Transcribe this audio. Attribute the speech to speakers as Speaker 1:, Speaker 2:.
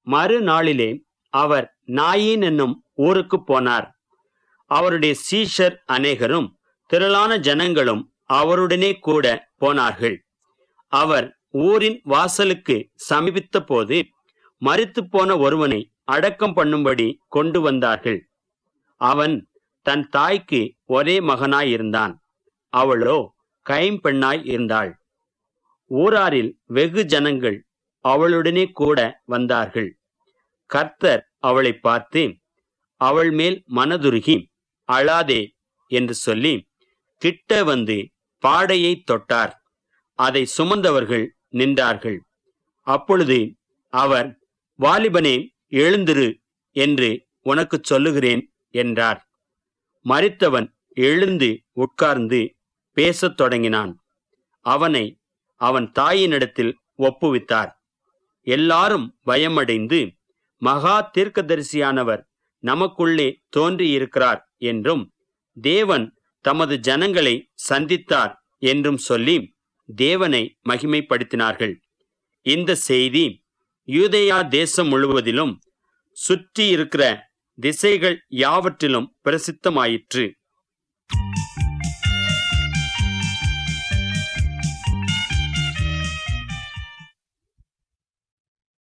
Speaker 1: மறுநாளிலே அவர் நாயின் என்னும் ஊருக்கு போனார். அவருடைய சீஷர் அநேகரும் திரளான ஜனங்களும் அவருடனே கூட போனார்கள். அவர் ஊரின் வாசலுக்கு சமீபித்த போது மரித்து போன ஒருவனை அடக்கம் பண்ணும்படி கொண்டு வந்தார்கள். அவன் தன் தாய்க்கு ஒரே மகனாயிருந்தான். அவளோ கைம்பெண்ணாய் இருந்தாள். ஊராரில் வெகு ஜனங்கள் அவளுடனே கூட வந்தார்கள். கர்த்தர் அவளை பார்த்து, அவள் மேல் மனதுருகி, அழாதே என்று சொல்லி கிட்ட வந்து பாடையை தொட்டார். அதை சுமந்தவர்கள் நின்றார்கள். அப்பொழுது அவர், வாலிபனே, எழுந்திரு என்று உனக்கு சொல்லுகிறேன் என்றார். மரித்தவன் எழுந்து உட்கார்ந்து பேசத் தொடங்கினான். அவனை அவன் தாயினிடத்தில் ஒப்புவித்தார். எல்லாரும் பயமடைந்து, மகா தீர்க்கதரிசியானவர் நமக்குள்ளே தோன்றியிருக்கிறார் என்றும் தேவன் தமது ஜனங்களை சந்தித்தார் என்றும் சொல்லி தேவனை மகிமைப்படுத்தினார்கள். இந்த செய்தி யூதேயா தேசம் முழுவதிலும் சுற்றி இருக்கிற திசைகள் யாவற்றிலும் பிரசித்தமாயிற்று.